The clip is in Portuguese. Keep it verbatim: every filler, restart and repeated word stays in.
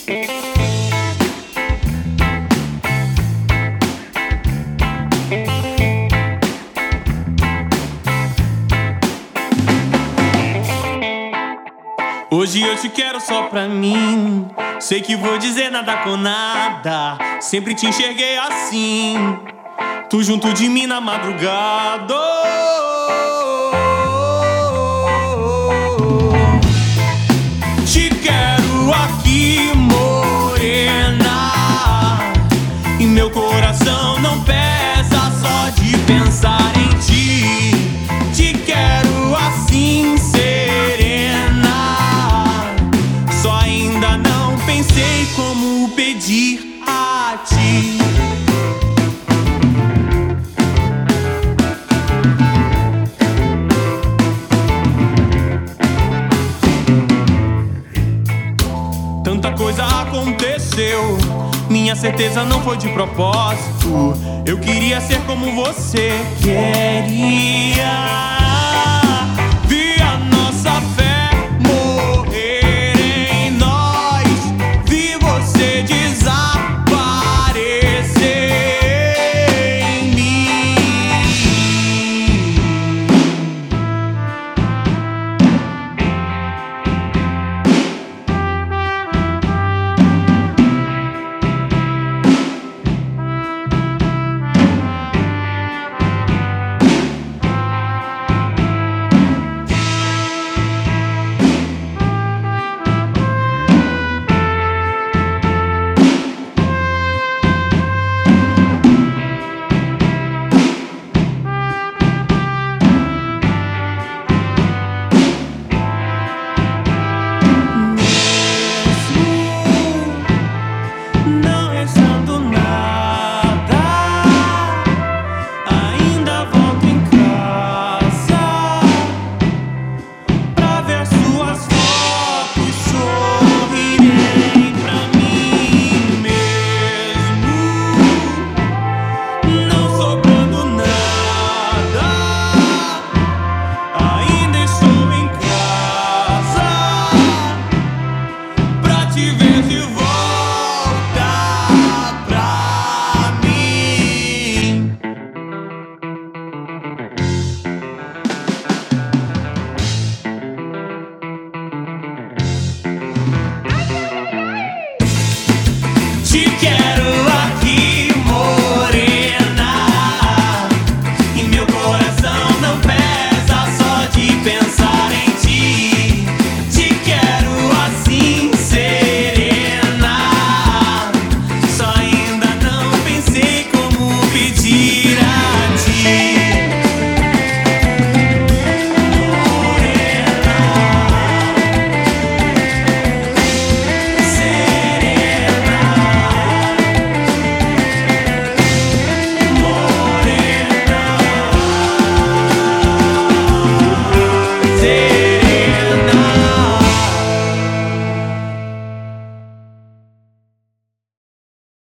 Hoje eu te quero só pra mim. Sei que vou dizer nada com nada. Sempre te enxerguei assim. Tu junto de mim na madrugada. Te quero aqui, morena. E meu coração não pesa só de pensar em ti. Te quero assim, pensei como pedir a ti. Tanta coisa aconteceu, minha certeza não foi de propósito. Eu queria ser como você queria.